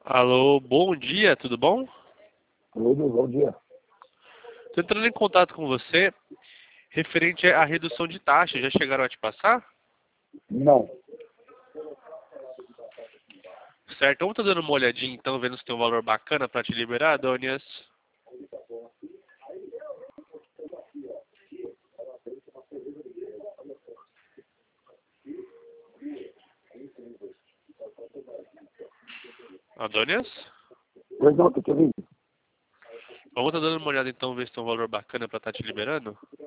Alô, bom dia, tudo bom? Tudo, bom dia. Estou entrando em contato com você referente à redução de taxa. Já chegaram a te passar? Não. Certo, vamos estar dando uma olhadinha então, vendo se tem um valor bacana para te liberar, Donias. Adonias? Pois não, tô te ouvindo. Vamos estar dando uma olhada então, ver se tem um valor bacana para estar te liberando?